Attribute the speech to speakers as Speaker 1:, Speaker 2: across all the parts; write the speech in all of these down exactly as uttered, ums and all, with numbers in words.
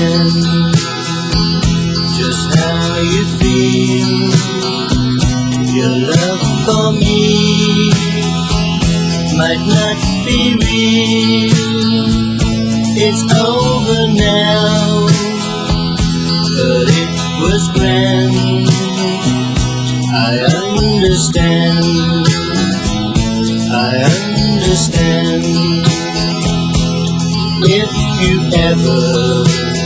Speaker 1: understand just how you feel. Your love for me might not be real. It's over now, but it was grand. I understand, I understand. If you ever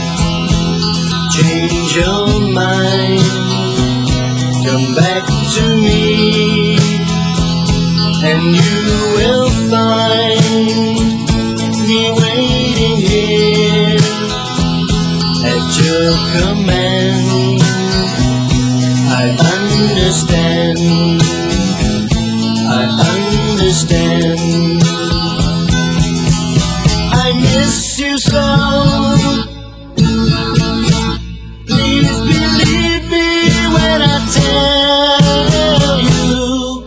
Speaker 1: change your mind, come back to me, and you will find me waiting here at your command. I understand, I understand. I miss you so. Please believe me when I tell you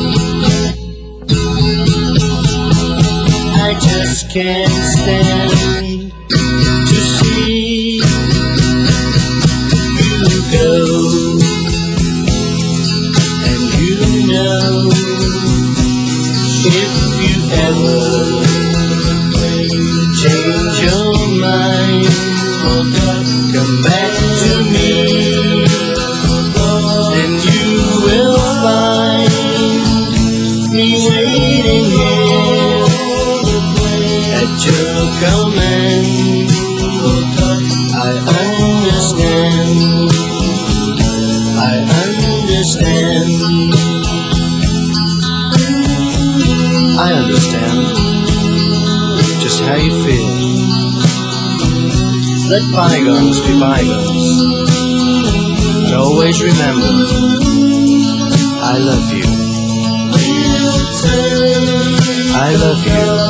Speaker 1: I just can't stand to see you go. And you know, if you ever change your mind, come back to me, and you will find me waiting here at your command. I understand, I understand. I understand just how you feel. Let bygones be bygones, but always remember, I love you. I love you.